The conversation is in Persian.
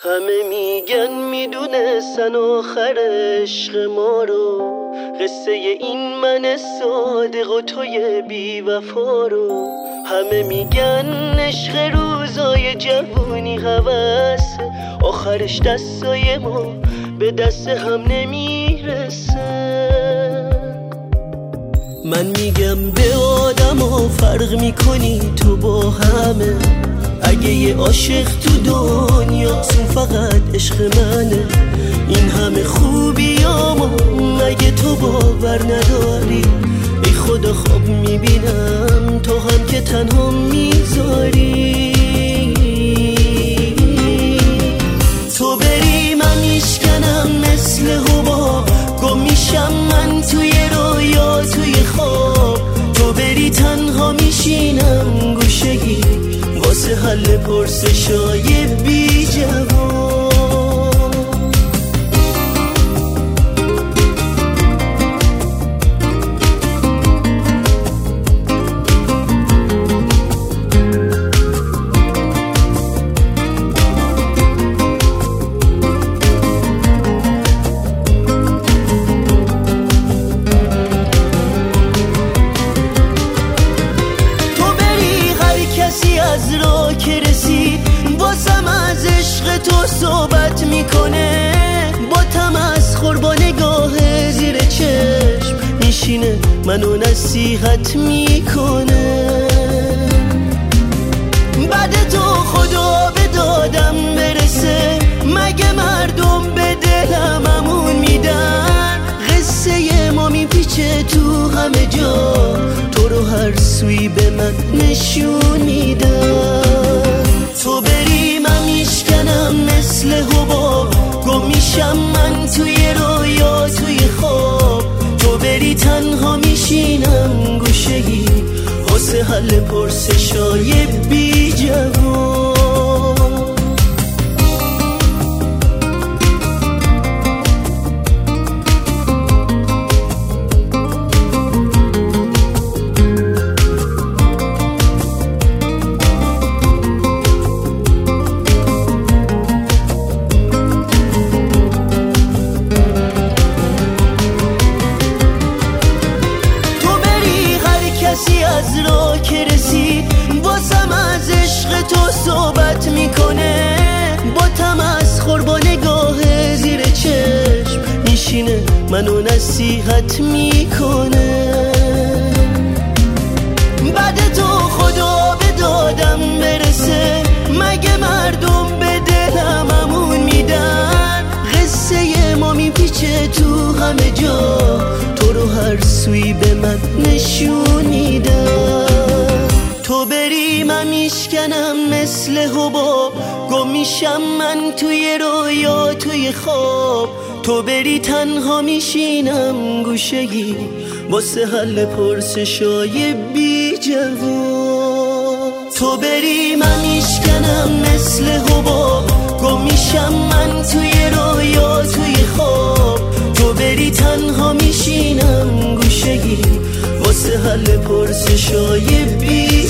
همه میگن میدونستن آخر عشق ما رو، قصه این من صادق و توی بی وفا رو. همه میگن عشق روزای جوونی هوسه، آخرش دستای ما به دست هم نمیرسه. من میگم به آدم‌ها فرق میکنی تو با همه، اگه یه عاشق تو دنیاسون فقط عشق منه. این همه خوبیامو مگه تو باور نداری؟ ای خدا خواب میبینم تو هم که تنها میذاری. تو بری من میشکنم مثل حباب، گم میشم من توی رویا توی خواب. تو بری تنها میشینم گوشگی واسه حل پرسشای بی جواب. از راه که رسید واسم از عشق تو صحبت میکنه، با تمسخر با نگاه زیر چشم میشینه منو نصیحت میکنه. بعد تو خدا به دادم برسه، مگه مردم به دلم امون میدن؟ قصه ما میپیچه تو همه جا، تو رو هر سوی به من نشون میدن. تو بری من میشکنم مثل حباب، گم میشم من توی رویا توی خواب. تو بری تنها میشینم گوشگی واسه حل پرسشای بی جواب. از راه که رسید واسم از عشق تو صحبت میکنه، با تمسخر با نگاه زیر چشم میشینه منو نصیحت میکنه. بعد تو خدا به دادم برسه، مگه مردم به دلم امون میدن؟ قصه ما میپیچه تو همه جا، تو رو هر سوی به من نشون میدن. تو بری من میشکنم مثل حباب، گم میشم من توی رویا توی خواب. تو بری تنها میشینم گوشگی واسه حل پرسشای بی جواب. تو بری من میشکنم مثل حباب، گم میشم من توی رویا توی خواب. تو بری تنها میشینم گوشگی واسه حل پرسشای بی